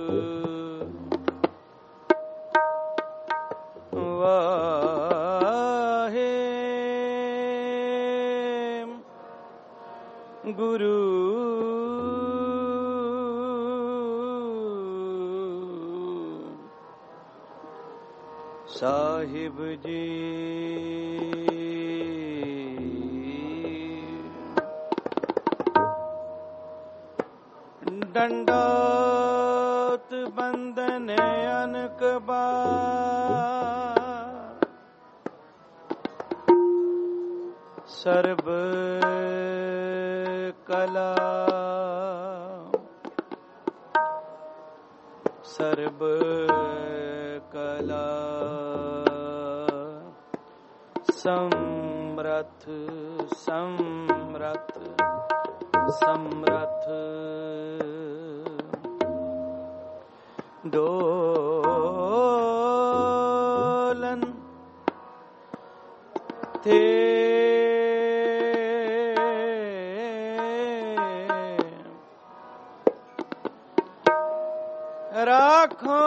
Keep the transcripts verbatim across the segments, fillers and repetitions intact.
ਵਾਹੇ ਗੁਰੂ ਸਾਹਿਬ ਜੀ। ਡੰਡੋਤ ਬੰਦਨ ਅਨਕ ਬਾਰ, ਸਰਬ ਕਲਾ ਸਰਬ ਕਲਾ ਸਮਰਥ ਸਮਰਥ ਸਮਰਥ ਡੋਲਨ ਥੇ ਰਾਖੋ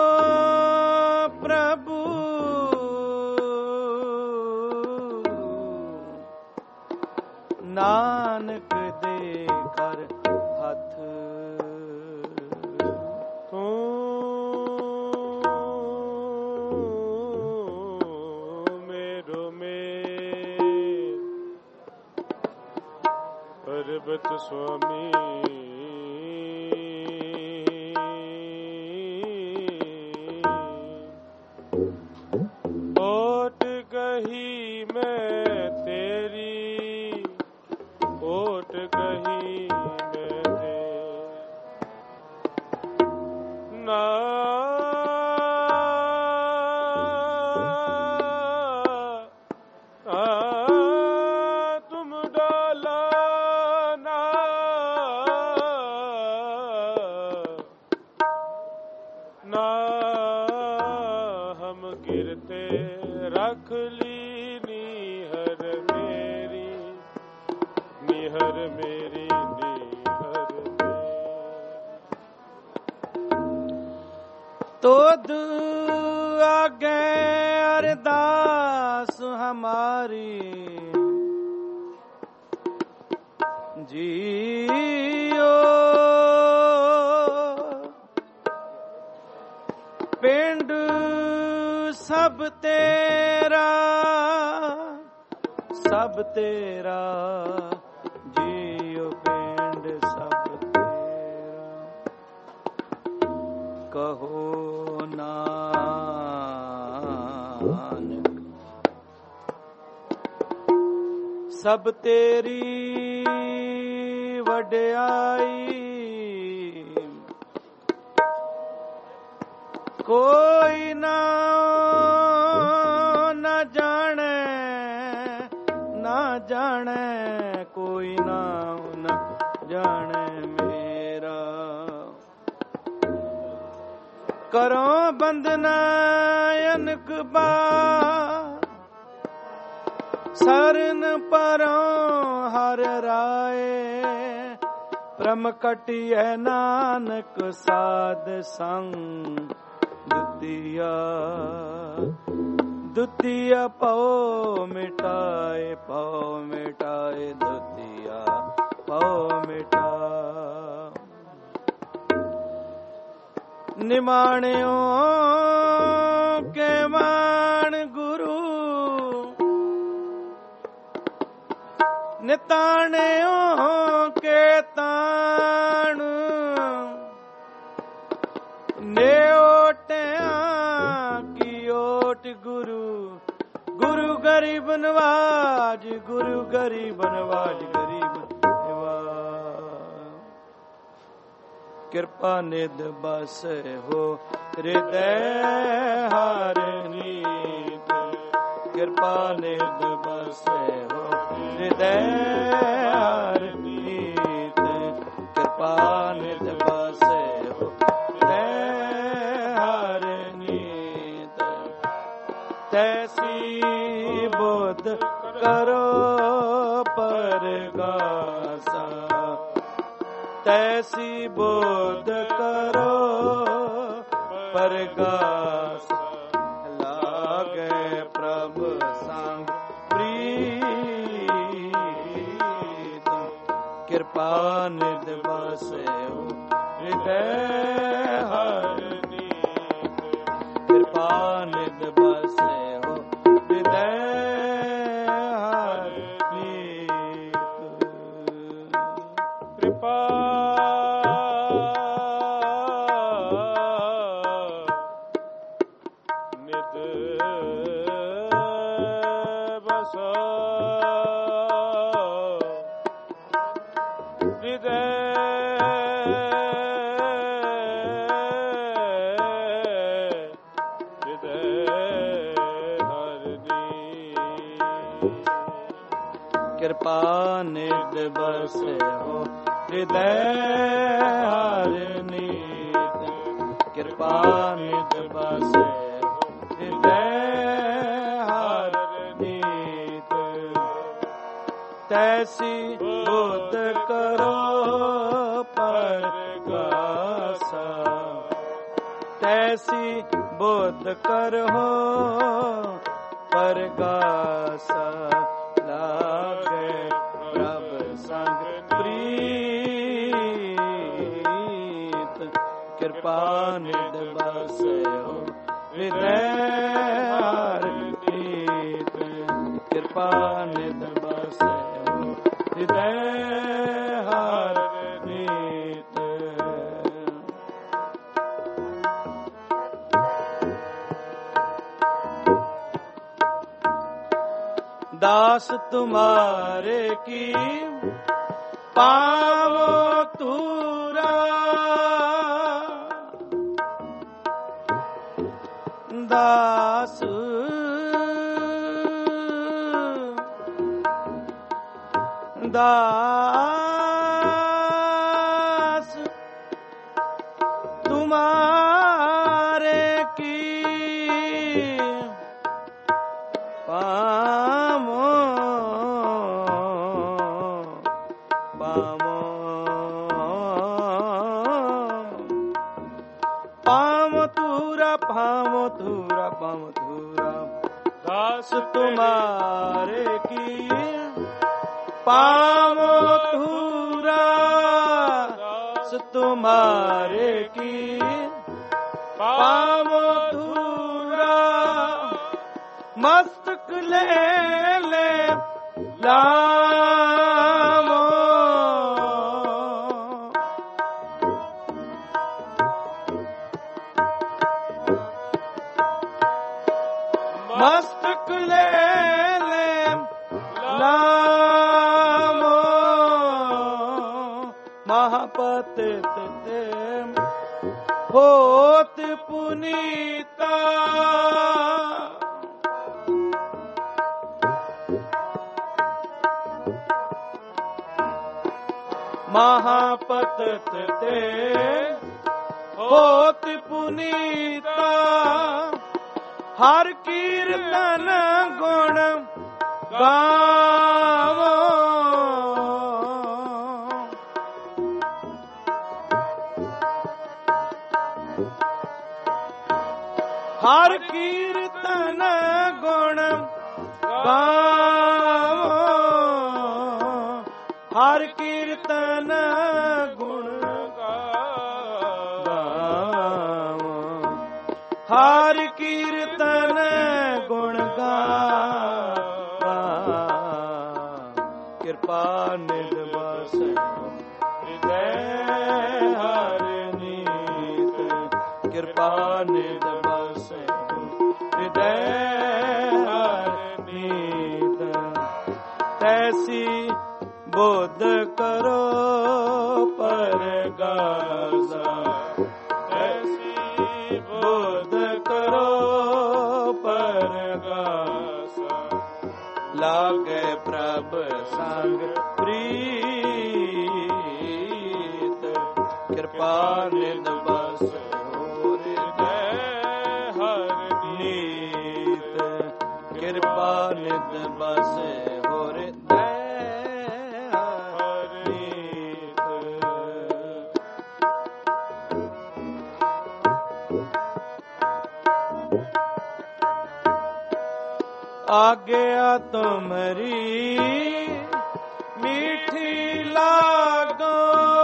ਪ੍ਰਭੂ ਨਾਨਕ ਦੇ ਕਰ ਹੱਥ। ਤੂੰ ਮੇਰੋ ਮੇਰ ਪਰਬਤ ਸੁਆਮੀ, ਓਟ ਕਹੀ ਮੈਂ ਤੇਰੀ, ਓਟ ਕਹੀ ਮੈਂ ਤੇ ਨਾ ਤੁਮ ਡਾਲਾ ਨਾ, ਨਾ ਹਮ ਗਿਰਤੇ ਰੱਖ ਲੀ ਨੀਹਰ ਮੇਰੀ, ਨੀਹਰ ਮੇਰੀ ਨੀਹਰ ਤੋਦ ਆਗੇ ਅਰਦਾਸ ਹਮਾਰੀ, ਜੀਓ ਪਿੰਡ ਸਭ ਤੇਰਾ, ਸਭ ਤੇਰਾ ਜੀਓ ਪਿੰਡ ਸਭ ਤੇਰਾ। ਕਹੋ ਨਾਨਕ ਸਭ ਤੇਰੀ ਵਡਿਆਈ, ਕੋਈ ਨਾ ਨਾ ਜਾਣੇ, ਨਾ ਜਾਣੇ ਕੋਈ ਨਾ ਨਾ ਜਾਣੇ ਮੇਰਾ। ਕਰੋ ਬੰਦਨਾ ਅਨਕ ਬਾਰ, ਸਰਨ ਪਰੋਂ ਹਰ ਰਾਏ, ਪ੍ਰਮ ਕਟਿਐ ਨਾਨਕ ਸਾਧ ਸੰਗ ਦੁਤੀਆ, ਦੁਤੀਆ ਪਉ ਮਿਟਾਏ, ਪਉ ਮਿਟਾਏ ਦੁਤੀਆ ਪਉ ਮਿਟਾ। ਨਿਮਾਣਿਓ ਕੇ ਮਾਣ ਗੁਰੂ, ਨਿਤਾਣਿਓ ਕੇ ਤਾਣ, ਨੇਓਟਿਆਂ ਕੀ ਓਟ ਗੁਰੂ, ਗੁਰੂ ਗਰੀਬ ਨਵਾਜ, ਗੁਰੂ ਗਰੀਬ ਨਵਾਜ, ਗਰੀਬ ਨਵਾਜ। ਕਿਰਪਾ ਨਿਧ ਬਸੈ ਹੋ ਹਿਰਦੈ ਹਰਿ ਨੀਤ, ਕਿਰਪਾ ਨਿਧ ਬਸੈ ਹੋ ਹਿਰਦੈ ਹਰਿ ਨੀਤ, ਕਿਰਪਾ ਨਿਧ ਬਸੈ ਹੋ ਹਿਰਦੈ ਹਰਿ ਨੀਤ। ਤੈਸੀ ਬੁੱਧ ਕਰੋ ਪਰਗਾਸਾ, ਤੈਸੀ ਬੁੱਧ ਕਰੋ परगास लागे प्रभ संग प्रीत कृपा निध बसे हो हृदय हर नीत कृपा निध बसे हो हृदय हर नीत कृपा कृपा निध बसे हो हृदय हर नीत कृपा निध बसे हो हृदय हर नीत तैसी बुद्ध करो परगासा तैसी बुद्ध करो परगासा लागे प्रभ संग प्रीत कृपा निध बसे हो हृदय हर नीत कृपा निध बसे हो हृदय हर नीत दास तुम्हारे की पावो तूरा दास दास तुम्हारे की पामो पामो पामो तूरा पामो तूरा पामो तूरा दास तुम्हारे की पामो तूरा दास तुम्हारे की पामो तूरा मस्तक ले ले लामो मस्तक ले ले लामो महापतित ते होत पुनीता महापतित ते होत पुनीता हर कीर्तन गुण गावो हर कीर्तन गुण गावो हर कीर्तन गुण गावो हर कीर्तन गुण गावो कृपा निध बसे हृदय हर नीत कृपा निध बसे हृदय हर नीत तैसी बोध करो परगासा तैसी बोध करो परगासा लागे प्रभ संग प्रीत कृपा निध बसे हृदय हर नीत कृपा निध बसे हृदय हर नीत ਆਗਿਆ ਤੁਮਰੀ ਮੀਠੀ ਲਾਗੋ,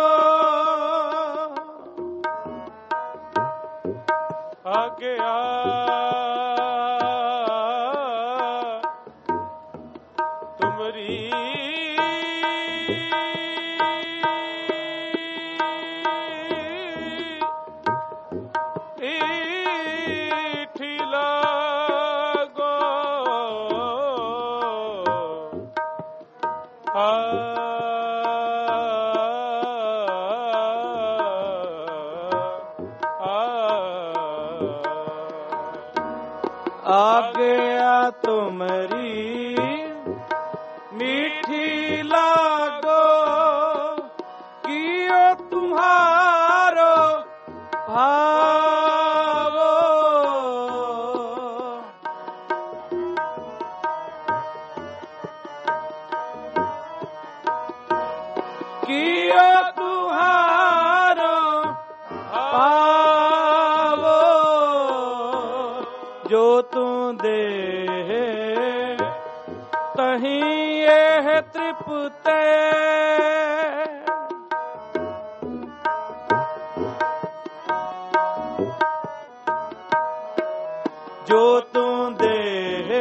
ਆਗਿਆ ਤੁਮਰੀ ਮੀਠੀ ਲਾਗੋ, ਆਗਿਆ ਤੁਮਰੀ ਮੀਠੀ ਲਾਗੋ, ਕੀਓ ਤੁਮਹਾਰੋ ਭਾਵੋ, ਕੀਓ ਤੁਮਹਾਰੋ ਭਾਵੋ, ਜੋ ਤੂੰ ਦੇ ਤਹੀਂ ਇਹ ਤ੍ਰਿਪਤੇ, ਜੋ ਤੂੰ ਦੇ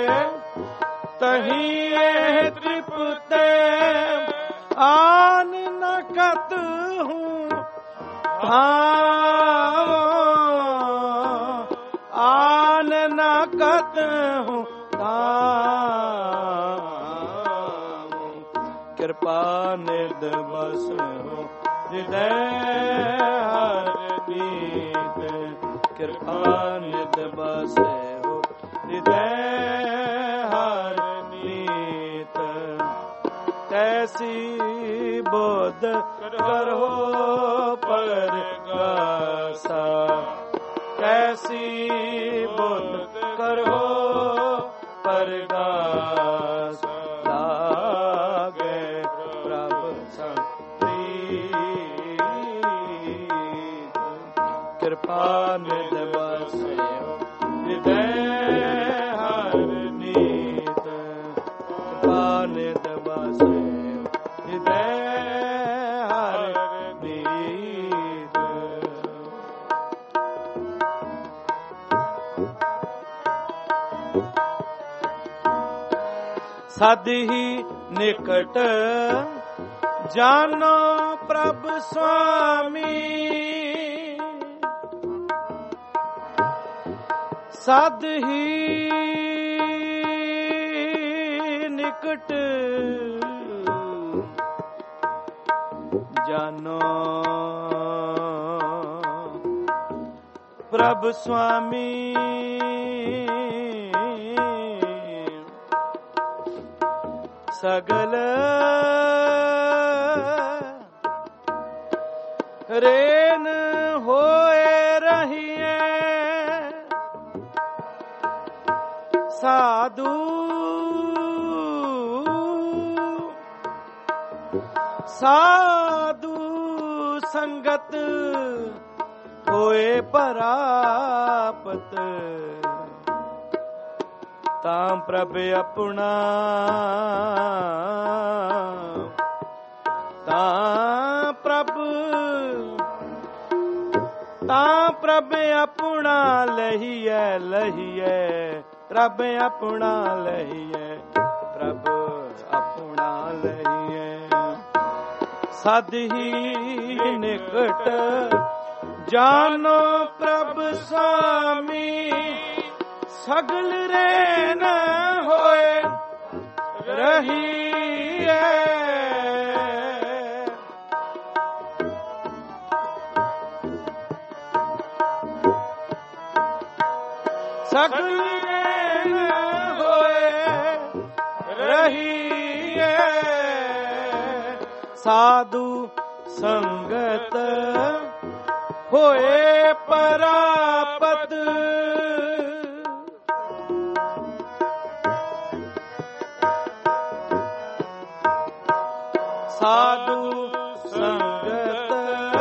ਤਹੀਂ ਇਹ ਤ੍ਰਿਪਤੇ, ਆਨ ਨ ਕਤ ਹੂੰ ਭਾਵੋ, ਆਨ ਨ ਕਤ ਹੂੰ ਭਾਵੋ, ਕਿਰਪਾ ਨਿਧ ਬਸਹੁ ਹਿਰਦੈ ਹਰਿ ਨੀਤ, ਕਿਰਪਾ ਨਿਧ ਬਸਹੁ ਹਿਰਦੈ ਹਰਿ ਨੀਤ, ਤੈਸੀ ਬੋਧ ਕਰੋ ਪਰਗਾਸਾ, ਤੈਸੀ ਬੋਧ ਕਰੋ ਪਰਗਾਸਾ, ਲਾਗੇ ਪ੍ਰਭ ਸੰਪ੍ਰੀਤ, ਕਿਰਪਾ ਨਿਧ ਬਸਹੁ ਹਿਰਦੈ ਹਰਿ ਨੀਤ, ਕਿਰਪਾ ਨਿਧ ਬਸਹੁ ਹਿਰਦੈ ਹਰਿ ਨੀਤ। ਸਦ ਹੀ ਨਿਕਟ ਜਾਨੋ ਪ੍ਰਭ ਸੁਆਮੀ, ਸਦ ਹੀ ਨਿਕਟ ਜਾਨੋ ਪ੍ਰਭ ਸੁਆਮੀ, ਸਗਲ ਰੇਨ ਹੋਏ ਰਹੀਏ, ਸਾਧੂ ਸਾਧੂ ਸੰਗਤ ਹੋਏ ਪਰਾਪਤ, ਤਾਂ ਪ੍ਰਭ ਆਪਣਾ, ਤਾਂ ਪ੍ਰਭ ਤਾਂ ਪ੍ਰਭ ਆਪਣਾ ਲਹੀਐ ਲਹੀਐ, ਪ੍ਰਭ ਆਪਣਾ ਲਹੀਐ, ਪ੍ਰਭ ਆਪਣਾ ਲਹੀਐ, ਸਦ ਹੀ ਨਿਕਟ ਜਾਨੋ ਪ੍ਰਭ ਸੁਆਮੀ, ਸਗਲ ਰੇਨ ਹੋਏ ਰਹੀਐ, ਸਗਲ ਰੇਨ ਹੋਏ ਰਹੀਐ, ਸਾਧੂ ਸੰਗਤ ਹੋਏ ਪਰਾਪਤ, ਸਾਧੂ ਸੰਗਤ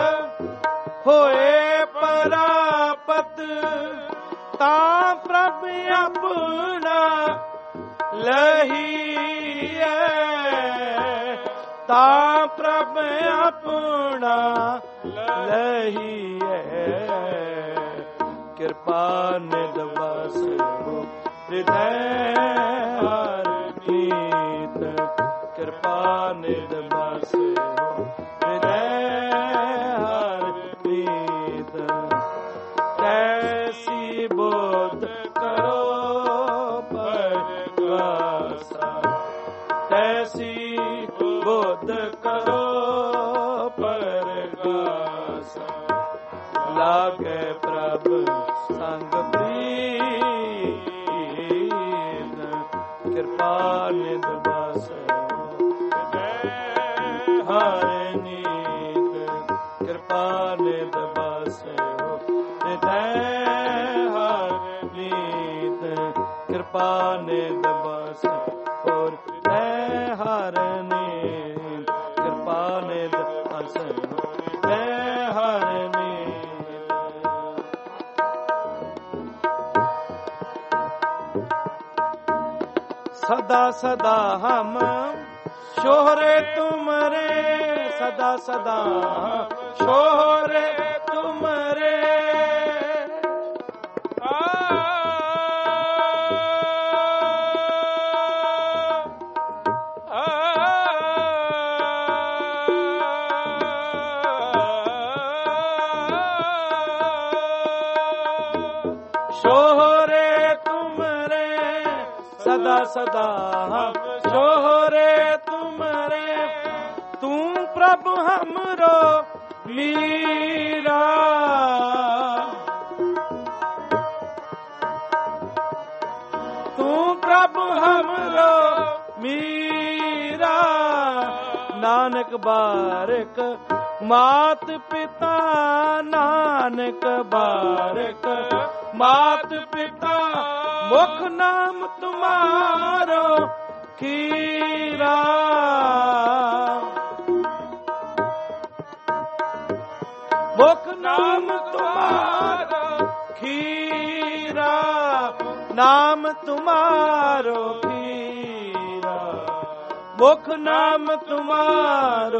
ਹੋਏ ਪਰਾਪਤ, ਤਾਂ ਪ੍ਰਭ ਆਪਣਾ ਲਹੀਐ ਤਾਂ ਪ੍ਰਭ ਆਪਣਾ ਲਹੀਐ ਕਿਰਪਾ ਨਿਧ ਵਸੋ ਹਿਰਦੈ ਹਰਿ ਨੀਤ ਕਿਰਪਾ ਨਿਧ ਵਸੋ ਹਿਰਦੈ ਹਰਿ ਨੀਤ ਕੈਸੀ ਬੋਧ ਕਰੋ ਪਰਗਾਸਾ ਕੈਸੀ ਬੋਧ ਕਰੋ ਪਰਗਾਸਾ ਲਾਗੇ ਪ੍ਰਭ ਸੰਗ ਪ੍ਰੀਤ ਕਿਰਪਾ ਨਿਧ ਵਸੋ ਹਰਿ ਨੀਤ ਕਿਰਪਾ ਨਿਧ ਵਸੋ ਹਿਰਦੈ ਹਰਿ ਨੀਤ ਕਿਰਪਾ ਨਿਧ ਵਸੋ ਹੋਰ ਹੈ ਹਰਿ ਨੀਤ ਕਿਰਪਾ ਨਿਧ ਵਸੋ ਹੈ ਹਰਿ ਨੀਤ सदा सदा हम शोहरे तुमरे सदा सदा शोहरे तुमरे शोहरे तुमरे सदा सदा हम शोहरे तुमरे तू प्रभु हमरो मीरा तू प्रभु हमरो मीरा नानक बारक मात पिता नानक बारक मात पिता मुख नाम तुम्हारो खीरा मुख नाम तुम्हारो खीरा नाम तुम्हारो खीरा मुख नाम तुम्हारो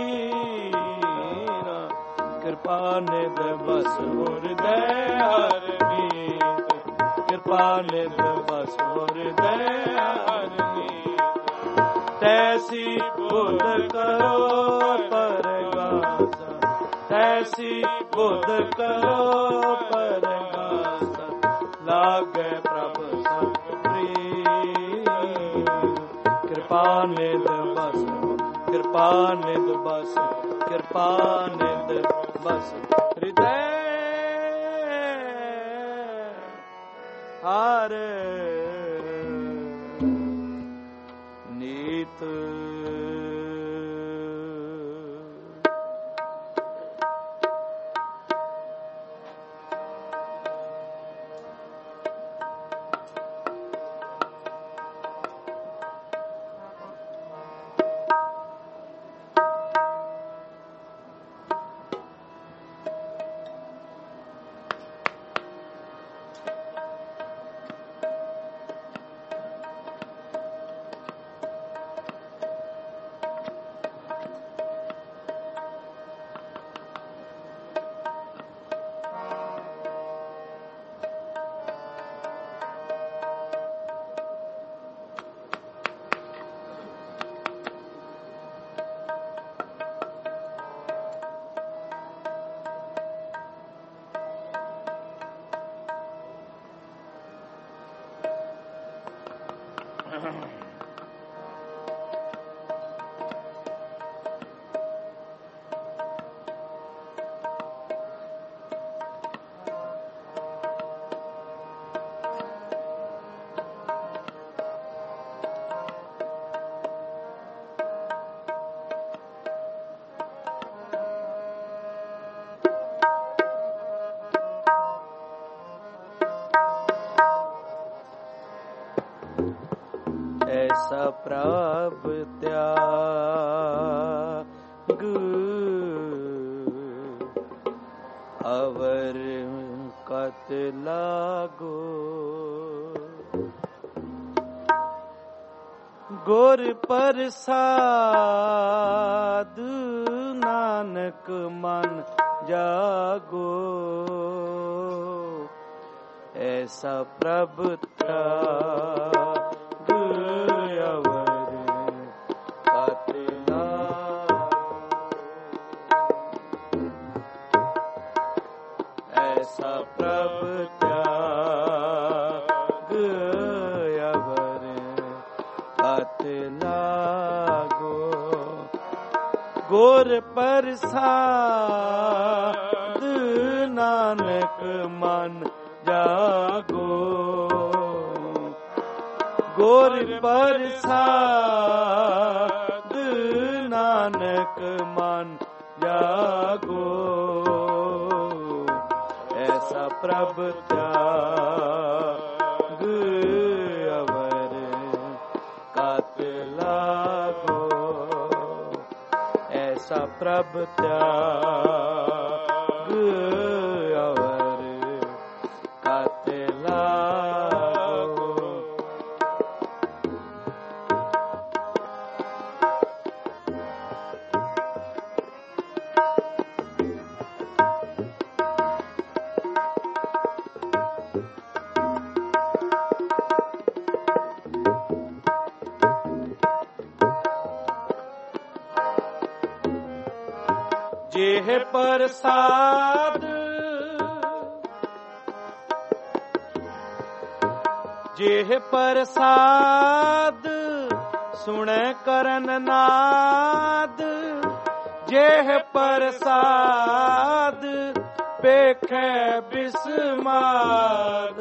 खीरा कृपा निध बसो हृदय हरि नीत कृपा निध बसो हृदय हरि नीत तैसी बुध करो परगासा तैसी बुध करो परगासा लागे प्रभ संग प्रीत कृपा निध बसो कृपा निध बसो कृपा निध बसो हृदय हरि नीत ऐसा प्रभ त्याग अवर कत लागो ਗੁਰ ਪ੍ਰਸਾਦ ਨਾਨਕ ਮਨ ਜਾਗੋ, ਐਸਾ ਪ੍ਰਭ ਤਿਆਗ ਅਵਰ ਕਤ ਲਾਗੋ, ਐਸਾ ਪ੍ਰਭ ਤਿਆਗ ਅਵਰ ਕਤ ਲਾਗੋ, ਗੁਰ ਪ੍ਰਸਾਦ ਨਾਨਕ ਮਨ ਜਾਗੋ, ਗੁਰ ਪ੍ਰਸਾਦ ਨਾਨਕ ਮਨ ਜਾਗੋ, ਐਸਾ ਪ੍ਰਭ ਤਿਆਗ ਅਵਰ ਕਤ ਲਾਗੋ, ਐਸਾ ਪ੍ਰਭ ਤਿਆਗ ਅਵਰ ਕਤ ਲਾਗੋ। ਜੇਹ ਪ੍ਰਸਾਦ ਜੇਹ ਪ੍ਰਸਾਦ ਸੁਣੈ ਕਰਨ ਨਾਦ, ਜੇਹ ਪ੍ਰਸਾਦ ਵੇਖੈ ਬਿਸਮਾਦ,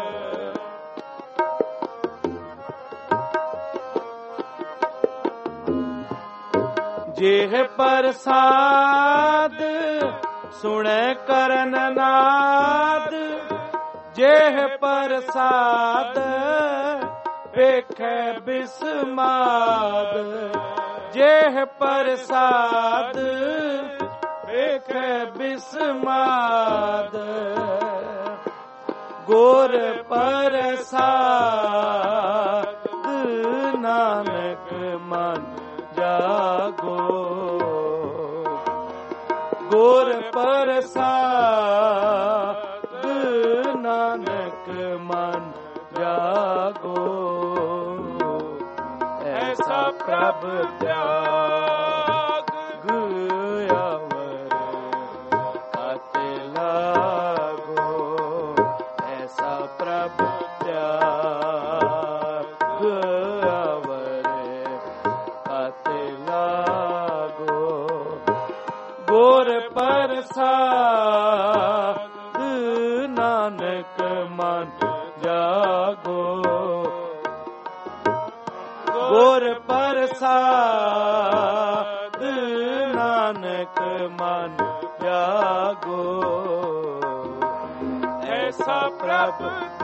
ਜੇਹ ਪ੍ਰਸਾਦ ਸੁਣੈ ਕਰਨ ਨਾਦ, ਜੇਹ ਪ੍ਰਸਾਦ ਵੇਖੈ ਬਿਸਮਾਦ, ਜੇਹ ਪ੍ਰਸਾਦ ਵੇਖੈ ਬਿਸਮਾਦ, ਗੁਰ ਪ੍ਰਸਾਦ ਨਾਨਕ ਮਨ ਜਾਗੋ, ਗੁਰ ਪ੍ਰਸਾਦ ਨਾਨਕ ਮਨ ਜਾਗੋ, ਐਸਾ ਪ੍ਰਭ ਤਿਆਗ ਅਵਰ ਕਤ ਲਾਗੋ, ਐਸਾ ਪ੍ਰਭ ਤਿਆਗ ਅਵਰ ਕਤ ਲਾਗੋ, ਗੁਰ ਪ੍ਰਸਾਦ ਨਾਨਕ ਮਨ ਜਾਗੋ, ਗੁਰ ਪ੍ਰਸਾਦ ਨਾਨਕ ਮਨ ਜਾਗੋ, ਐਸਾ ਪ੍ਰਭ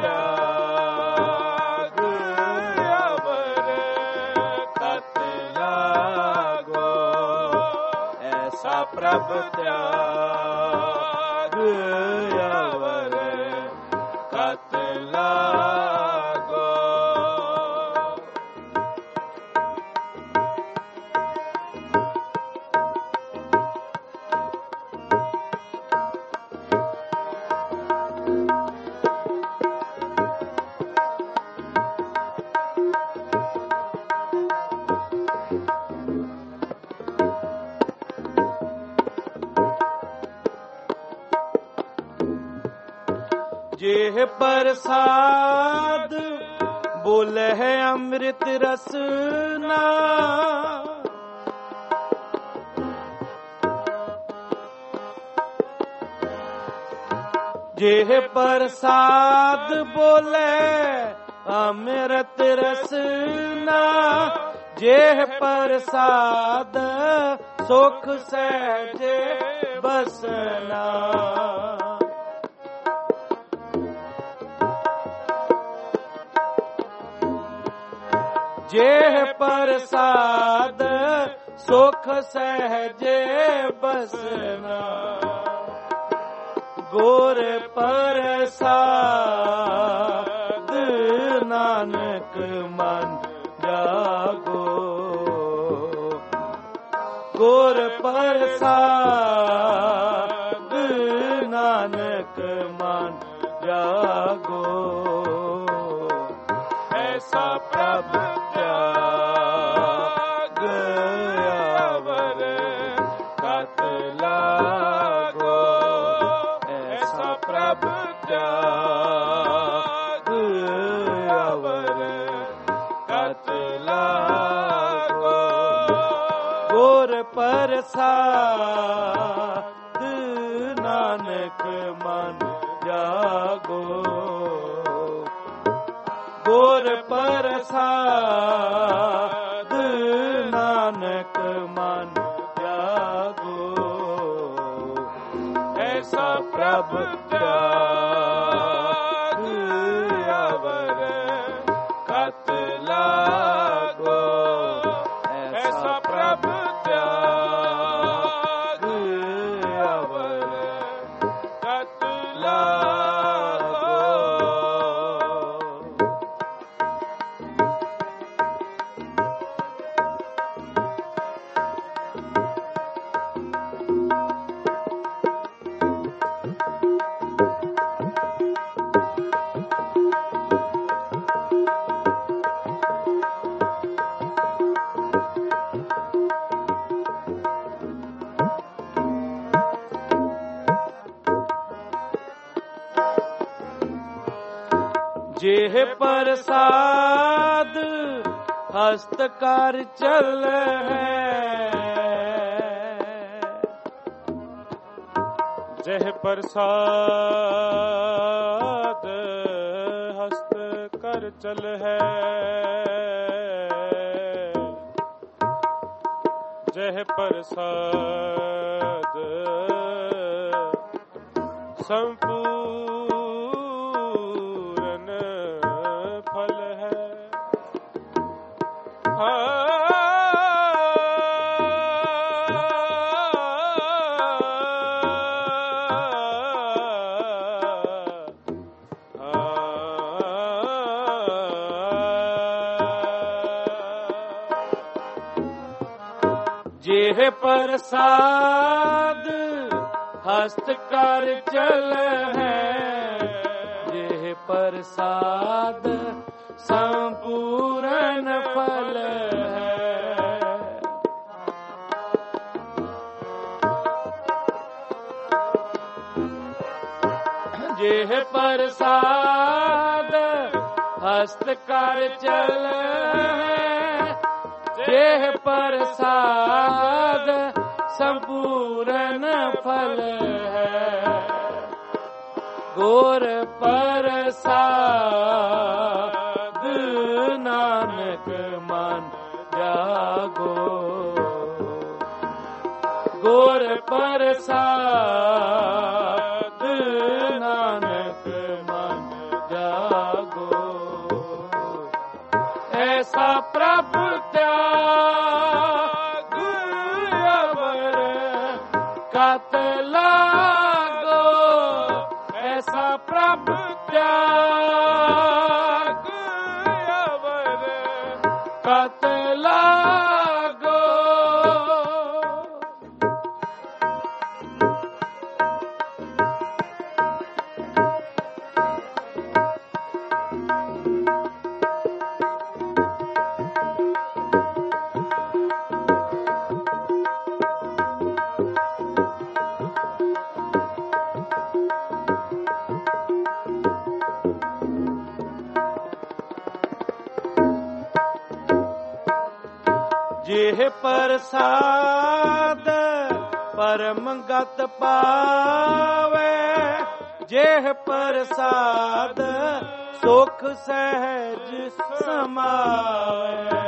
ਤਿਆਗ ਅਵਰ ਕਤ ਲਾਗੋ, ਐਸਾ ਪ੍ਰਭ ਤਿਆਗ ਅਵਰ ਕਤ ਲਾਗੋ। ਜੇਹ ਪ੍ਰਸਾਦ ਬੋਲੇ ਹੈ ਅੰਮ੍ਰਿਤ ਰਸਨਾ, ਜੇਹ ਪ੍ਰਸਾਦ ਬੋਲੇ ਅੰਮ੍ਰਿਤ ਰਸਨਾ, ਜੇਹ ਪ੍ਰਸਾਦ ਸੁਖ ਸਹਿਜੇ ਬਸਨਾ, ਜੇਹ ਪ੍ਰਸਾਦ ਸੁਖ ਸਹਿਜੇ ਬਸਨਾ, ਗੁਰ ਪ੍ਰਸਾਦ ਨਾਨਕ ਮਨ ਜਾਗੋ, ਪ੍ਰਸਾਦ ਨਾਨਕ ਮਨ ਜਾਗੋ। ਐਸਾ ਪ੍ਰਭ ਤਿਆਗ ਅਵਰ ਕਤ ਲਾਗੋ। ਐਸਾ ਪ੍ਰਭ ਤਿਆਗ ਅਵਰ ਕਤ ਲਾਗੋ। ਗੁਰ ਪ੍ਰਸਾਦ ਨਾਨਕ ਮਨ ਜਾਗੋ। ਗੁਰ ਪ੍ਰਸਾਦ ਨਾਨਕ ਮਨ ਜਾਗੋ। ਐਸਾ ਪ੍ਰਭ ਤਿਆਗ ਅਵਰ ਕਤ ਲਾਗੋ। ਐਸਾ ਪ੍ਰਭ ਤਿਆਗ ਅਵਰ ਕਤ ਲਾਗੋ। ਜਿਹ ਪ੍ਰਸਾਦ ਹਸਤ ਕਰ ਚਲੈ। ਜਿਹ ਪ੍ਰਸਾਦ ਹਸਤ ਕਰ ਚਲਹਿ। ਜਿਹ ਪ੍ਰਸਾਦ ਸੰਪੂਰਨ ਫਲ ਹੈ। ਜਿਹ ਪ੍ਰਸਾਦ ਹਸਤ ਕਰ ਚਲਹਿ। ਜਿਹ ਪ੍ਰਸਾਦ ਸੰਪੂਰਨ ਫਲ ਹੈ। ਜਿਹ ਪ੍ਰਸਾਦ ਹਸਤ ਕਰ ਚਲਹਿ। ਜਿਹ ਪ੍ਰਸਾਦ ਸੰਪੂਰਨ ਫਲ ਹੈ। ਗੁਰ ਪ੍ਰਸਾਦ ਨਾਨਕ ਮਨ ਜਾਗੋ। ਗੁਰ ਪ੍ਰਸਾਦ ਨਾਨਕ ਮਨ ਜਾਗੋ। ਐਸਾ ਪ੍ਰਭ ਤਿਆਗ ਅਵਰ ਕਤ ਲਾਗੋ। ਐਸਾ ਪ੍ਰਭ ਤਿਆਗ ਅਵਰ ਕਤ ਲਾਗੋ। ਜਿਹ ਪ੍ਰਸਾਦ ਪਰਮ ਗਤ ਪਾਵੇ। ਜਿਹ ਪ੍ਰਸਾਦ ਸੁਖ ਸਹਿਜ ਸਮਾਵੇ।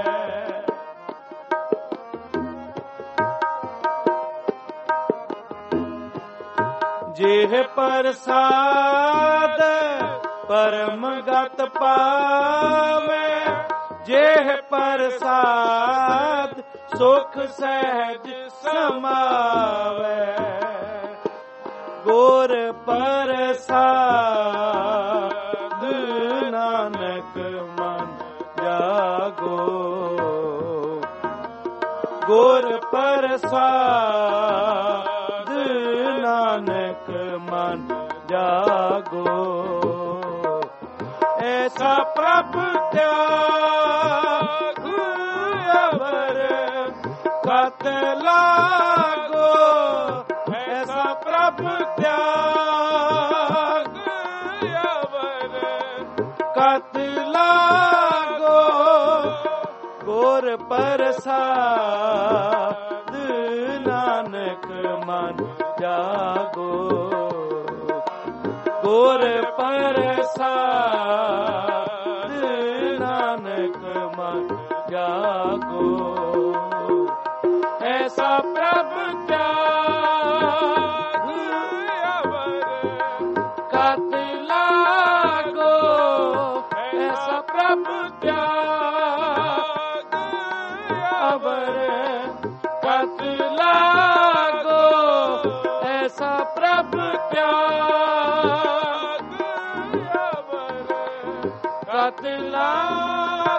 ਜਿਹ ਪ੍ਰਸਾਦ ਪਰਮ ਗਤ ਪਾਵੇ। ਜਿਹ ਪ੍ਰਸਾਦ ਸੁਖ ਸਹਿਜ ਸਮਾਵੇ। ਗੁਰ ਪ੍ਰਸਾਦ ਨਾਨਕ ਮਨ ਜਾਗੋ। ਗੁਰ ਪ੍ਰਸਾਦ त्यागो। ऐसा प्रभु त्याग अवर कत लागो। ऐसा प्रभु त्याग अवर कत लागो। गोर प्रसाद नानक मन जागो। गोर प्रसाद नानक मन जागो। ऐसा प्रभु त्याग अवर कत लागो। ऐसा प्रभु त्याग अवर कत लागो। ऐसा प्रभु त्याग अवर कत लागो।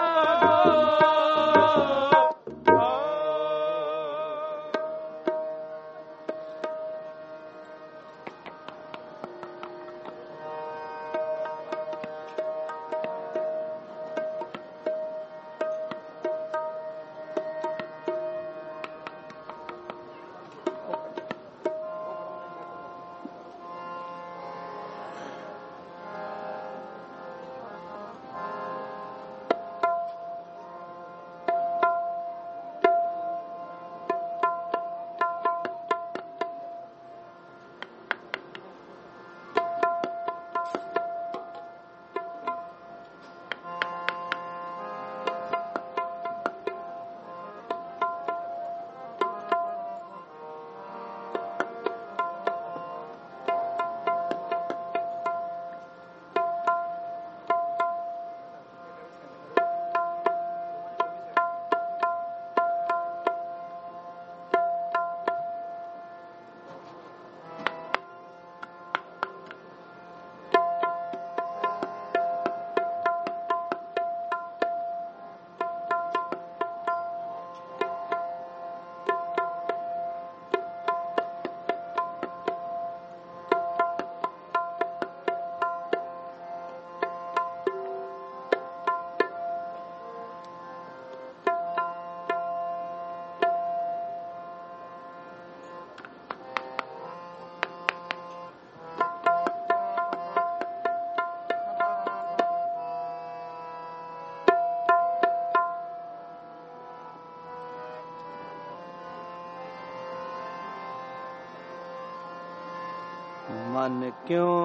मन क्यों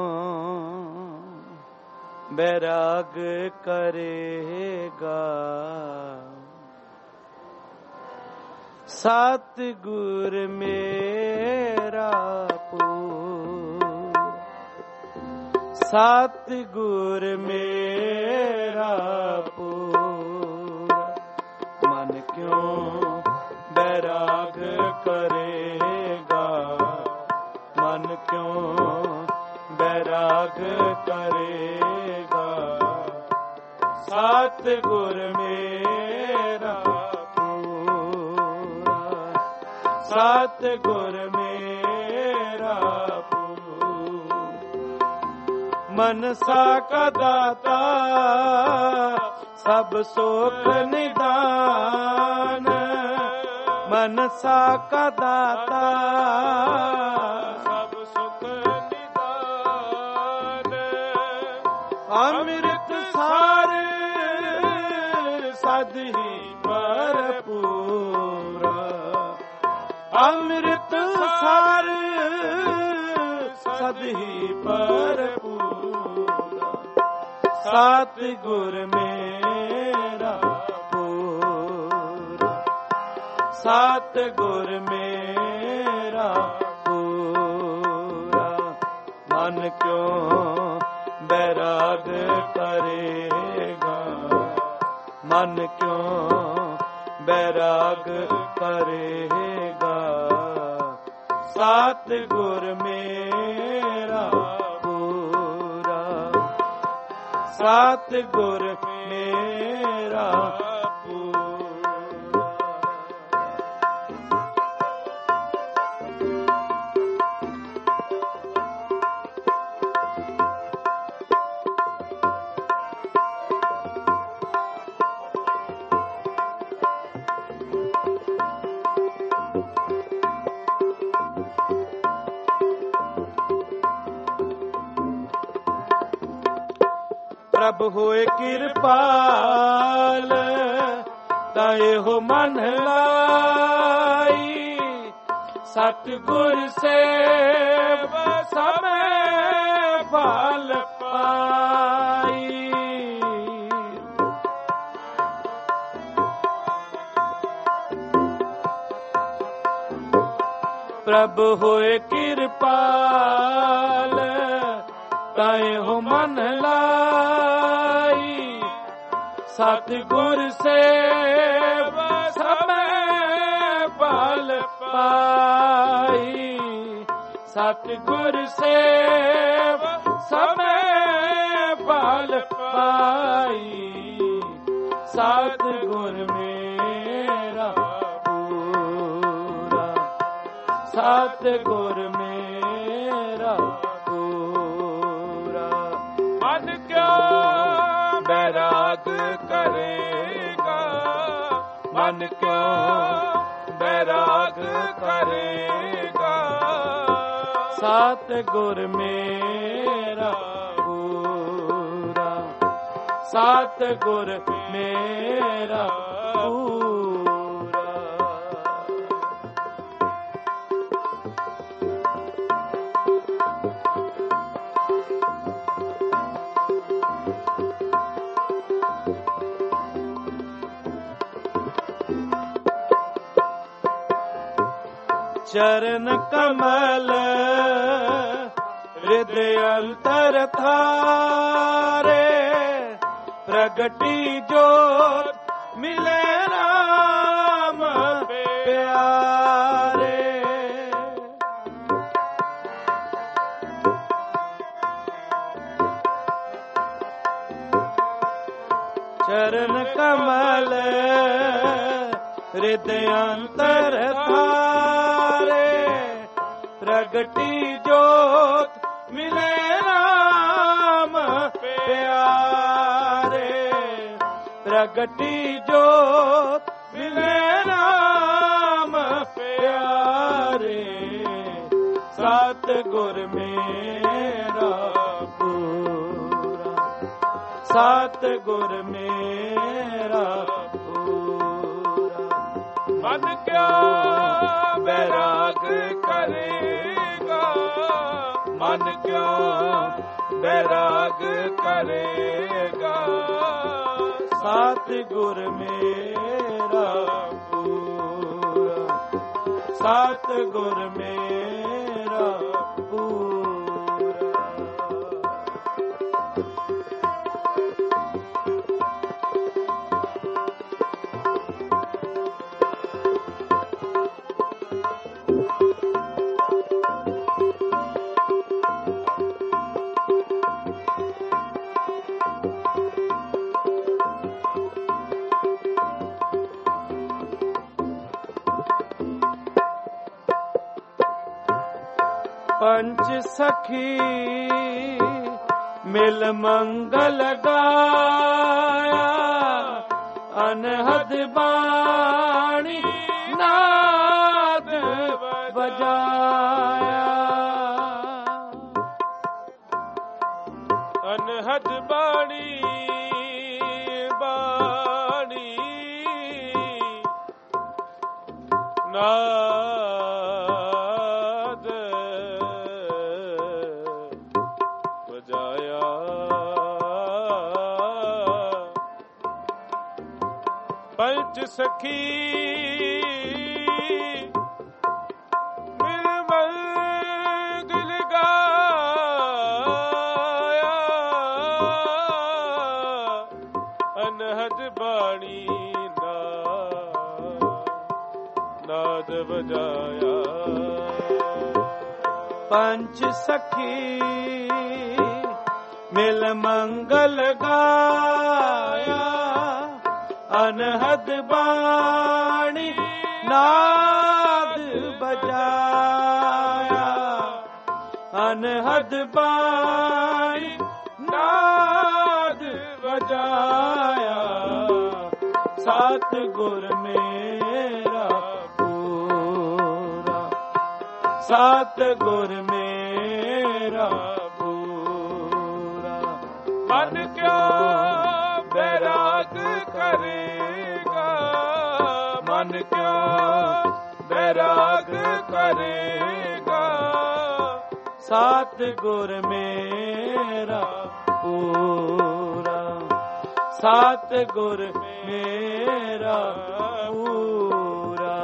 बैराग करेगा। सतगुर मेरा पूर। सतगुर मेरा पूर। मन क्यों बैराग करेगा। मन क्यों बैराग करेगा। सतगुर मेरा पूरा। सतगुर मेरा पूरा। मनसा का दाता सब सुख निदान। मनसा का दाता अमृत सार सद ही भरपूरा। अमृत सार सद ही भरपूरा। सतगुर मेरा पूरा। सतगुर मेरा पूरा। मन क्यों बैराग करेगा। मन क्यों बैराग करेगा। सतगुर मेरा पूरा। सतगुर मेरा पूरा। ਪ੍ਰਭ ਹੋਏ ਕਿਰਪਾਲ ਤਾਂ ਇਹੋ ਮਨ ਲਾਈ ਸਤਿਗੁਰ ਸੇਵ ਸਮੈ ਫਲ ਪਾਈ। ਪ੍ਰਭ ਹੋਏ ਕਿਰਪਾਲ ਤਾਂ ਇਹੋ ਮਨ ਲਾਈ ਸਤਿਗੁਰ ਸੇਵ ਸਮੈ ਫਲ ਪਾਈ। ਸਤਿਗੁਰ ਸੇਵ ਸਮੈ ਫਲ ਪਾਈ। ਸਤਿਗੁਰ ਮੇਰਾ ਪੂਰਾ ਸਤਿਗੁਰ ਮੇਰਾ ਪੂਰਾ। ਮਨ ਕਿਉਂ ਬੈਰਾਗ ਕਰੇਗਾ ਮਨ ਕਿਉਂ ਬੈਰਾਗ ਕਰੇਗਾ। ਸਤਿਗੁਰ ਮੇਰਾ ਪੂਰਾ ਸਤਿਗੁਰ ਮੇਰਾ ਪੂਰਾ। ਚਰਨ ਕਮਲ ਹਿਰਦਿ ਅੰਤਰ ਥਾਰੇ ਪ੍ਰਗਟੀ ਜੋਤ ਮਿਲੇ ਰਾਮ ਪਿਆਰੇ। ਚਰਨ ਕਮਲ ਹਿਰਦਿ ਅੰਤਰ ਥਾਰੇ ਪ੍ਰਗਟੀ ਜੋਤ ਮਿਲੇ ਰਾਮ ਪਿਆਰੇ। ਪ੍ਰਗਟੀ ਜੋਤ ਮਿਲੇ ਰਾਮ ਪਿਆਰੇ। ਸਤਿਗੁਰ ਮੇਰਾ ਪੂਰਾ ਸਤਿਗੁਰ ਮੇਰਾ ਪੂਰਾ। ਮਨ ਕਿਉਂ ਬੈਰਾਗ ਕਰੇਗਾ ਮਨ ਕਿਉਂ ਬੈਰਾਗ ਕਰੇਗਾ। ਸਤਿਗੁਰ ਮੇਰਾ ਪੂਰਾ ਸਤਿਗੁਰ ਮੇਰਾ ਪੂਰਾ। ਪੰਚ ਸਖੀ ਮਿਲ ਮੰਗਲ ਗਾਇਆ ਅਨਹਦ ਬਾਣੀ ਨਾਦ ਬਜਾਇਆ। ਅਨਹਦ ਬਾਣੀ ਬਾਣੀ ਨਾਦ ਬਜਾਇਆ। ਪੰਚ ਸਖੀ ਮਿਲ ਮੰਗਲ ਗਾਇਆ ਅਨਹਦ ਬਾਣੀ ਨਾਦ ਬਜਾਇਆ। ਪੰਚ ਸਖੀ ਮਿਲ ਮੰਗਲ ਗਾਇਆ ਅਨਹਦ ਬਾਣੀ ਨਾਦ ਬਜਾਇਆ। ਅਨਹਦ ਬਾਣੀ ਨਾਦ ਬਜਾਇਆ। ਸਤਿਗੁਰ ਮੇਰਾ ਪੂਰਾ ਸਤਿਗੁਰ ਮੇਰਾ ਪੂਰਾ। ਮਨ ਕਿਉਂ ਬੈਰਾਗ ਕਰੇਗਾ, ਮਨ ਕਿਉਂ ਬੈਰਾਗ ਕਰੇਗਾ। ਸਤਿਗੁਰ ਮੇਰਾ ਪੂਰਾ, ਸਤਿਗੁਰ ਮੇਰਾ ਪੂਰਾ।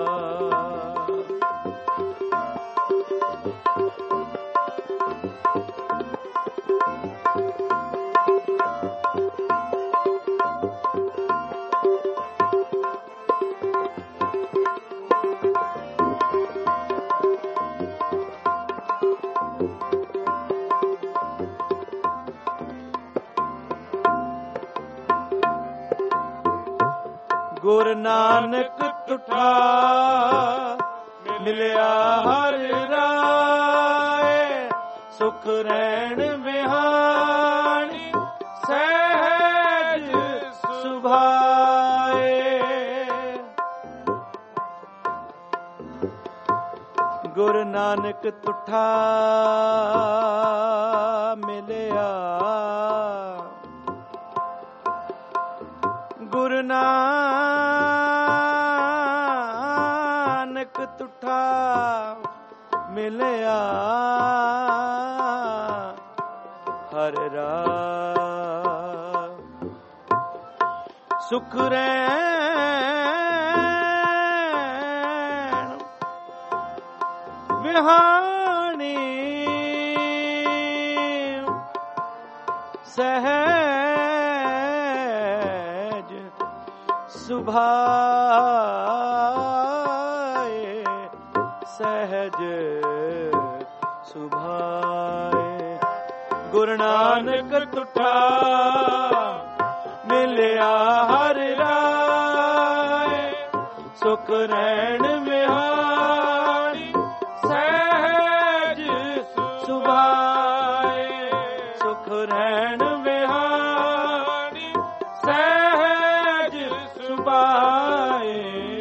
ਗੁਰ ਨਾਨਕ ਤੁਠਾ ਮਿਲਿਆ ਹਰ ਰਾਏ, ਸੁਖ ਰਹਿਣ ਵਿਹਾਣੀ ਸਹਿਜ ਸੁਭਾਏ। ਗੁਰ ਨਾਨਕ ਤੁਠਾ ਮਿਲਿਆ, ਗੁਰ ਨਾਨਕ ਤੁਠਾ ਮਿਲਿਆ ਹਰ ਰਾਹ, ਸੁਖ ਰਹਿਣ ਵਿਹਾਣੀ ਸਹਿਜ ਸੁਭਾਏ, ਸਹਿਜ ਸੁਭਾਏ। ਗੁਰੂ ਨਾਨਕ ਤੁਠਾ ਮਿਲਿਆ ਹਰ ਰਾਏ, ਸੁਖ ਰਹਿਣ ਵਿਹਾਣੀ ਸਹਿਜ ਸੁਭਾਏ, ਸੁਖ ਰਹਿਣ ਵਿਹਾਣੀ ਸਹਿਜ ਸੁਭਾਏ।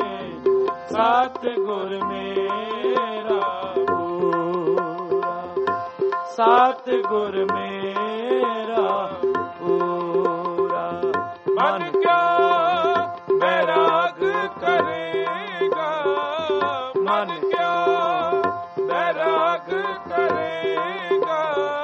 ਸਤਿਗੁਰ ਮੇਰਾ ਪੂਰਾ, ਸਤਿਗੁਰ ਮੇਰਾ ਪੂਰਾ। ਮਨ ਕਿਉਂ ਬੈਰਾਗ ਕਰੇਗਾ, ਮਨ ਕਿਉਂ ਬੈਰਾਗ ਕਰੇਗਾ।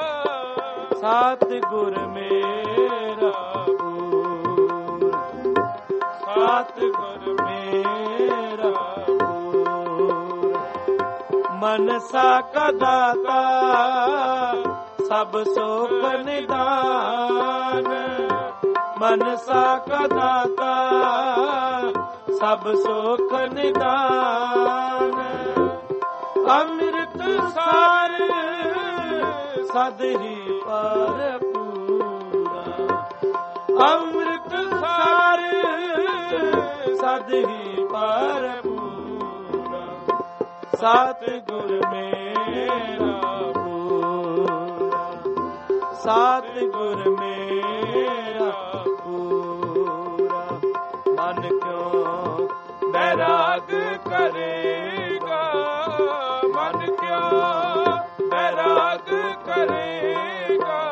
ਸਤਿਗੁਰ ਮੇਰਾ ਪੂਰਾ, ਸਤਿਗੁਰ ਮੇਰਾ ਪੂਰਾ। ਮਨਸਾ ਕਾ ਦਾਤਾ ਸਭ ਸੁਖ ਨਿਦਾਨ, ਮਨਸਾ ਕਾ ਦਾਤਾ ਸਭ ਸੁਖ ਨਿਦਾਨ। ਅੰਮ੍ਰਿਤ ਸਾਰ ਸਦ ਹੀ ਭਰਪੂਰਾ, ਅੰਮ੍ਰਿਤ ਸਾਰ ਸਦ ਹੀ ਭਰਪੂਰਾ। ਸਤਿਗੁਰ ਮੇਰਾ ਪੂਰਾ, ਸਤਿਗੁਰ ਮੇਰਾ ਪੂਰਾ। ਮਨ ਕਿਉਂ ਬੈਰਾਗ ਕਰੇਗਾ, ਮਨ ਕਿਉਂ ਬੈਰਾਗ ਕਰੇਗਾ।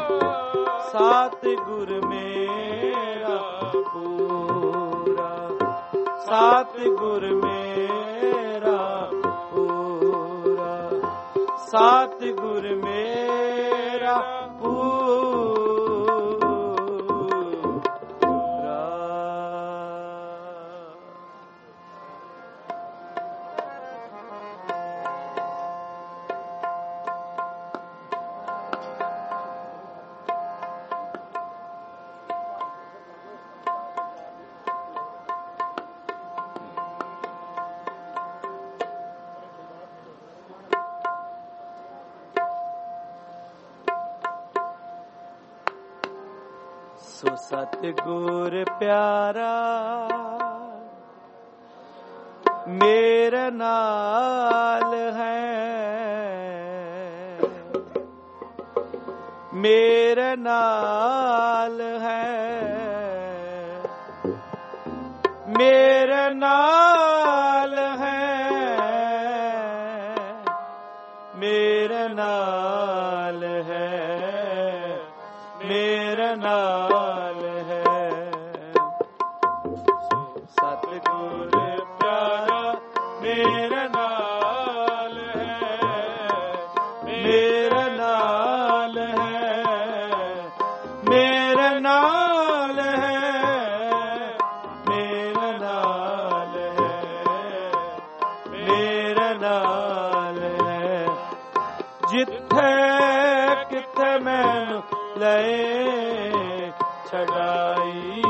ਸਤਿਗੁਰ ਮੇਰਾ ਪੂਰਾ, ਸਤਿਗੁਰ ਮੇਰਾ ਪੂਰਾ, ਸਤਿਗੁਰ ਮੇਰਾ ਪੂਰਾ। ਸੋ ਸਤਿਗੁਰ ਪਿਆਰਾ ਮੇਰੇ ਨਾਲ ਹੈ, ਮੇਰੇ ਨਾਲ ਹੈ, ਮੇਰੇ ਨਾਲ ਹੈ, ਮੇਰੇ ਨਾਲ ਹੈ, ਮੇਰੇ ਮੇਰੇ ਨਾਲ ਹੈ। ਸਤਿਗੁਰ ਪਿਆਰਾ ਮੇਰੇ ਨਾਲ ਹੈ, ਮੇਰੇ ਨਾਲ ਹੈ, ਮੇਰੇ ਨਾਲ ਹੈ, ਮੇਰੇ ਨਾਲ ਹੈ, ਮੇਰੇ ਨਾਲ ਹੈ। ਜਿੱਥੇ ਕਿਥੇ ਮੈਨੂੰ ਲਏ ਛਡਾਈ,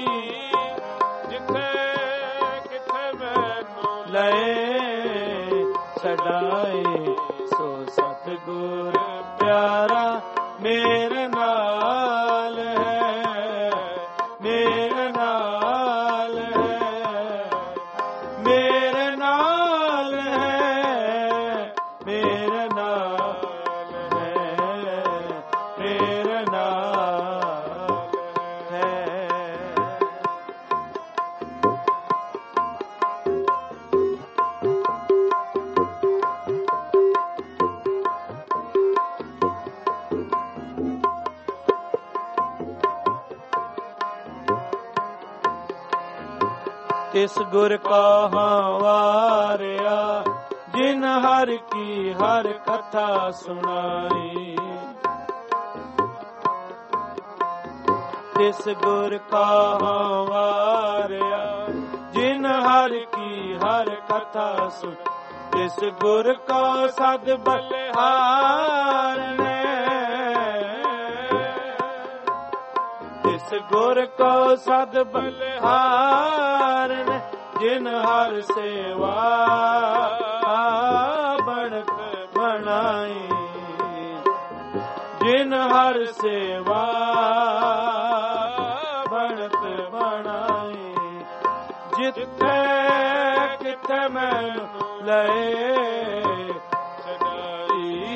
ਜਿੱਥੇ ਕਿਥੇ ਮੈਨੂੰ ਲਏ ਛਡਾਈ, ਸੋ ਸਤਿਗੁਰ ਪਿਆਰਾ ਮੇਰੇ ਨਾਲ ਹੈ, ਮੇਰੇ ਨਾਲ ਹੈ, ਮੇਰੇ ਨਾਲ ਹੈ, ਮੇਰੇ ਨਾਲ ਹੈ, ਮੇਰੇ ਨਾਲ ਹੈ। ਤਿਸ ਗੁਰ ਕਾ ਵਾਰਿਆ, ਜਿਨ ਹਰ ਕੀ ਹਰ ਕਥਾ ਸੁਣਾਈ। ਤਿਸ ਗੁਰ ਕਾ ਵਾਰਿਆ, ਜਿਨ ਹਰ ਕੀ ਹਰ ਕਥਾ ਸੁਣ। ਤਿਸ ਗੁਰ ਕਾ ਸਦ ਬਲਿਹਾਰ ਨੇ, ਤਿਸ ਗੁਰ ਕੋ ਸਦ ਬਲਿਹਾਰ ਨੇ, ਜਿਨ ਹਰ ਸੇਵਾ ਬਣਤ ਬਣਾਈ, ਜਿਨ ਹਰ ਸੇਵਾ ਬਣਤ ਬਣਾਈ। ਜਿੱਥੇ ਕਿਥੇ ਮੈਨੂੰ ਲਏ ਛਡਾਈ,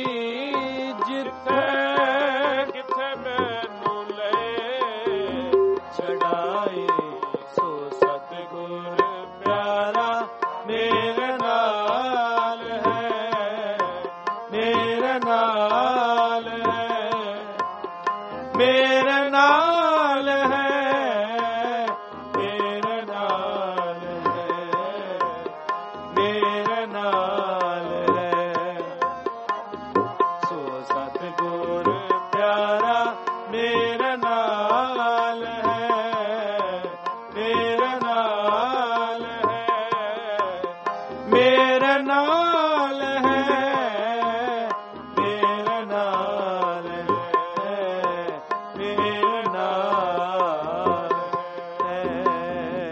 ਜਿੱਥੇ ਕਿਥੇ ਮੈਨੂੰ ਲਏ ਛਡਾਈ, ਸੋ ਸਤਿਗੁਰ ਪਿਆਰਾ ਮੇਰੇ ਨਾਲ ਹੈ, ਮੇਰੇ ਨਾਲ ਹੈ, ਮੇਰੇ ਨਾਲ ਹੈ, ਮੇਰੇ ਨਾਲ ਹੈ, ਮੇਰੇ ਨਾਲ ਹੈ। ਸੋ ਸਤਿਗੁਰ ਪਿਆਰਾ ਮੇਰੇ ਨਾਲ ਹੈ, ਮੇਰੇ ਨਾਲ ਹੈ, ਮੇਰੇ ਨਾਲ ਹੈ, ਮੇਰੇ ਨਾਲ ਹੈ, ਮੇਰੇ ਨਾਲ ਹੈ।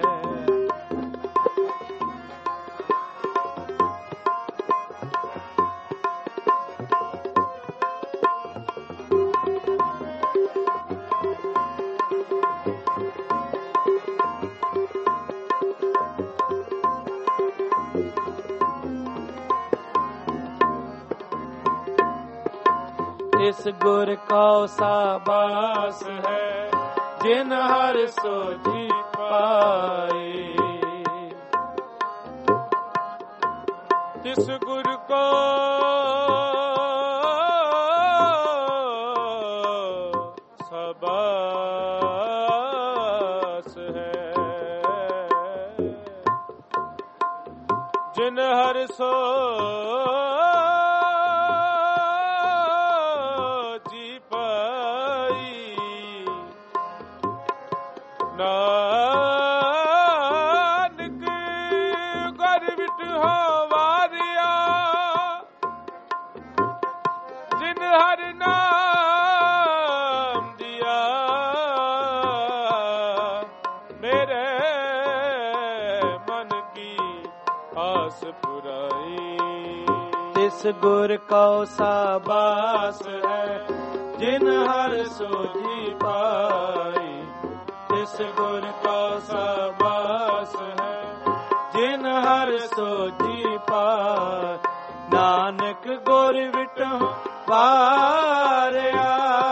ਇਸ ਗੁਰ ਕਾ ਸਾਬਾਸ ਹੈ, ਜਿਨ ਹਰ ਸੋਝੀ ਪਾਈ। ਤਿਸ ਗੁਰ ਕੋ ਸਬਾਸ ਹੈ, ਜਿਨ ਹਰ ਸੋ ਨਾਨਕ ਗੁਰ ਵਿਟਹੁ ਵਾਰਿਆ, ਜਿਨ ਹਰ ਨਾਮ ਦਿਆ, ਮੇਰੇ ਮਨ ਕੀ ਆਸ ਪੁਰਾਈ। ਤਿਸ ਗੁਰ ਕਉ ਸਾਬਾਸ ਹੈ, ਜਿਨ ਹਰ ਸੋਝੀ ਪਾਈ। ਤਿਸ ਗੁਰ ਕਉ ਸਾਬਾਸ ਹੈ, ਜਿਨ ਹਰ ਸੋਝੀ ਪਾਈ। ਨਾਨਕ ਗੁਰ ਵਿਟਹੁ ਵਾਰਿਆ,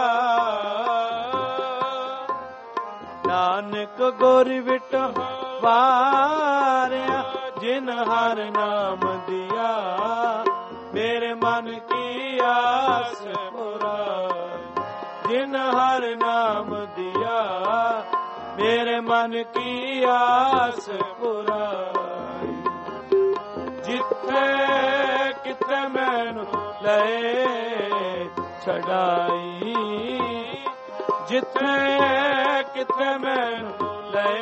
ਨਾਨਕ ਗੁਰ ਵਿਟਹੁ ਵਾਰਿਆ, ਜਿਨ ਹਰ ਨਾਮ ਦਿਆ, ਮੇਰੇ ਮਨ ਕੀ ਆਸ ਪੁਰਾਈ। जिन हर नाम दिया मेरे मन की आस पुराई। जिथे किथे मैनू ले छड़ाई जिथे किथे मैनू ले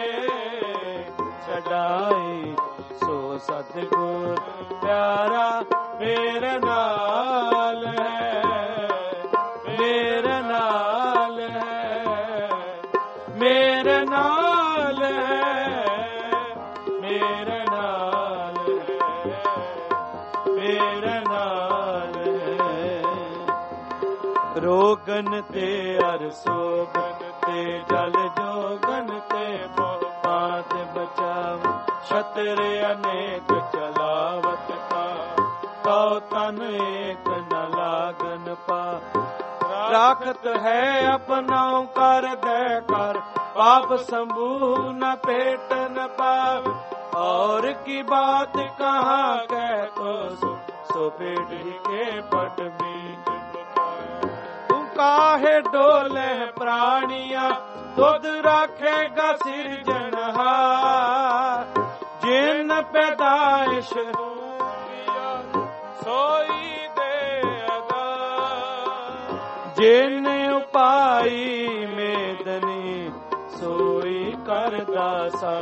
छड़ाई सो सतगुर प्यारा मेरे नाल है मेरे नाल है मेरे नाल है मेरे नाल है मेरे नाल है। रोगन ते अर सोगन ते जल जोगन ते पात बचाव छतरे अनेक चलावत का तो तन एक न लागन पा। राखत है अपनाओ कर दे कर पाप संभू न पेट न पाव। और की बात कहाँ कह तो सो, सो पेट ही के पट बीच तू काहे डोले प्राणिया दुध राखेगा सिरजनहार। जिन पैदाइश सोई दे अदा जिन उपाई मेदनी सोई कर दासा।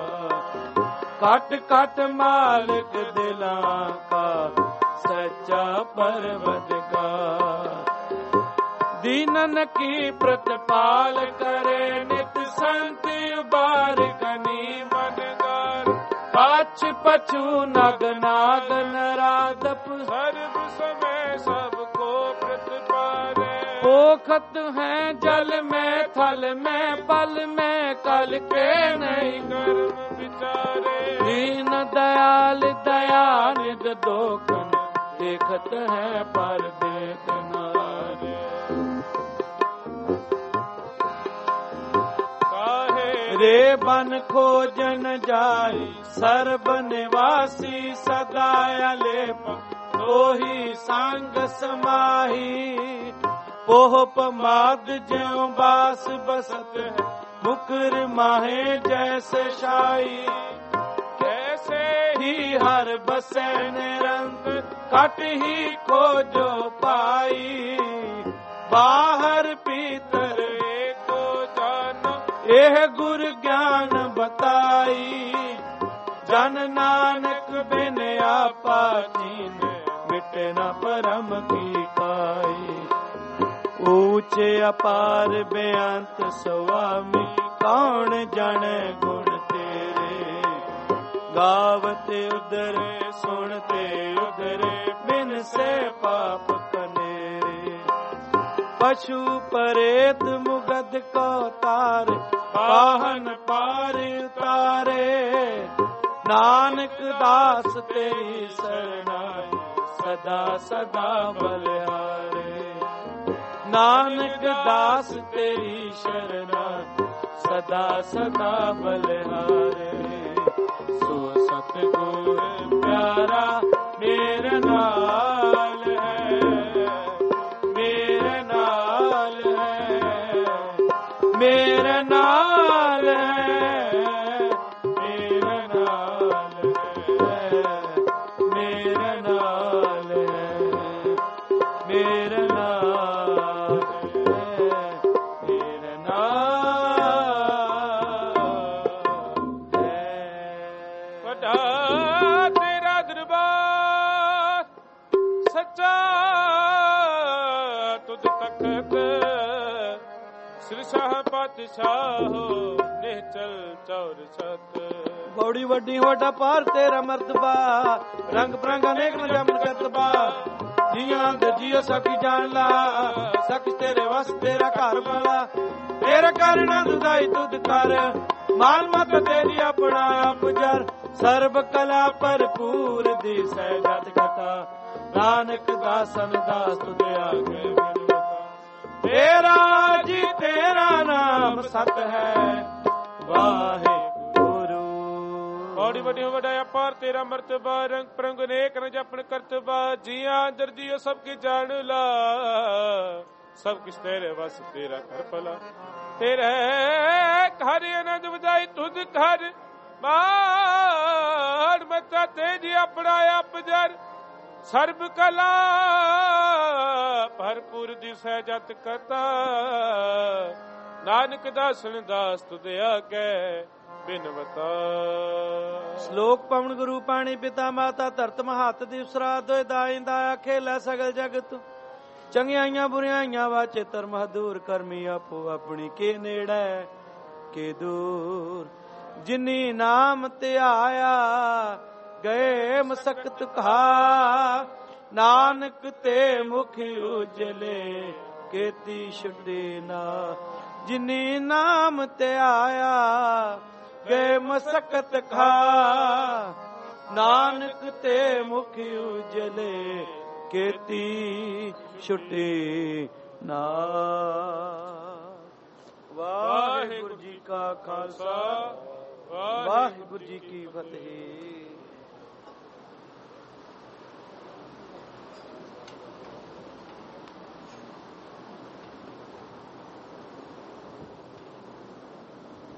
कट कट मालिक दिलां का सच्चा परवरदिगार। दीनन की प्रतिपाल करे नित संत उबार कनी मनगार। पाछ पछू नग नाग नरादप सर्व समय सबको प्रतिपाले। पोखत है जल में थल में पल में कल के नहीं कर्म विचारे। दीन दयाल दया निध दोखन देखत है पर देखना रे। रे बन खोजन जाई सर्ब निवासी सदा अलेप तोही संग समाही। पोह पमाद ज्यों बास बसत है मुकर माहे जैसे शाही। कैसे ही हर बसे निरंतर कट ही खोजो पाई। बाहर भीतर एको जानो एह गुर ज्ञान बताई। जन नानक बिन आपा चीन मिटे न परम की पाई। ऊंचे अपार बेअंत स्वामी कौन जाने गुण तेरे। गावते उधरे सुनते उधरे बिन से पाप कनेरे। पशु परेत मुगद को तार वाहन पार उतारे। नानक दास तेरी शरणाई सदा सदा बलिहारे। नानक दास तेरी शरणाई सदा सदा बलिहारे। सो सतगुर प्यारा मेरे नाल है मेरे नाल है मेरे नाल है मेरे नाल है मेरे नाल है मेरे नाल है मेरे नाल है। वड्डा तेरा दरबार सच्चा तुझ तखत। श्री शाह पातशाहो निहचल चौर सत। बड़ी वड्डी वड्डा पार तेरा मर्तबा रंग बिरंग अनेक जमन करतबा। जियां दजियो सकी जान ला सक तेरे वस तेरा घर वाला। तेरा कर ना दुदाई तुद कर मान मत तेरी अपना आप जर। सर्व कला भरपूर दी सहजत कथा नानक दासन दास तुझे आगे मिलता। तेरा जी तेरा नाम सत है वाहे बड़ी बड़ी वड्डा अपार तेरा मर्तबा रंग परंग अनेक न जपन करतबा। जिया दर्जियो सबकी जान ला ਸਭ ਕਿਛ ਤੇਰੇ ਵਸ ਤੇਰਾ ਘਰ ਭਲਾ। ਤੇਰੇ ਘਰ ਆਨੰਦ ਵਧਾਈ ਤੁਧ ਘਰ ਬਾੜ ਮਤਾ ਤੇਜੀ ਆਪਣਾ ਆਪਜਰ। ਸਰਬ ਕਲਾ ਭਰਪੂਰ ਦਿਸੈ ਜਤ ਕਤਾ। ਨਾਨਕ ਦਾਸਨ ਦਾਸ ਤੁਧ ਆਗੇ ਬਿਨਵਤਾ। ਸ਼ਲੋਕ ਪਵਨ ਗੁਰੂ ਪਾਣੀ ਪਿਤਾ ਮਾਤਾ ਧਰਤ ਮਹੱਤ ਦਿਵਸਰਾ ਦੋਇ ਦਾਇੰਦਾ ਆਖੇ ਲੈ ਸਗਲ ਜਗਤ। ਚੰਗਿਆਈਆਂ ਬੁਰਿਆਈਆਂ ਵਾਚੇ ਧਰਮ ਮਹਦੂਰ ਕਰਮੀ ਆਪੋ ਆਪਣੀ ਕੇ ਨੇੜੇ ਕੇ ਦੂਰ। ਜਿਨੀ ਨਾਮ ਧਿਆਇਆ ਗਏ ਮਸਕਤ ਕਹਾ। ਨਾਨਕ ਤੇ ਮੁਖ ਉਜਲੇ ਕੀਤੀ ਛੁਟੇ ਨਾ। ਜਿਨੀ ਨਾਮ ਧਿਆਇਆ ਗਏ ਮਸਕਤ ਕਹਾ। ਨਾਨਕ ਤੇ ਮੁਖ ਉਜਲੇ ਕੀਤੀ ਛੁਟੇ ਨਾ। ਵਾਹਿਗੁਰੂ ਜੀ ਕਾ ਖਾਲਸਾ ਵਾਹਿਗੁਰੂ ਜੀ ਕੀ ਫਤਿਹ।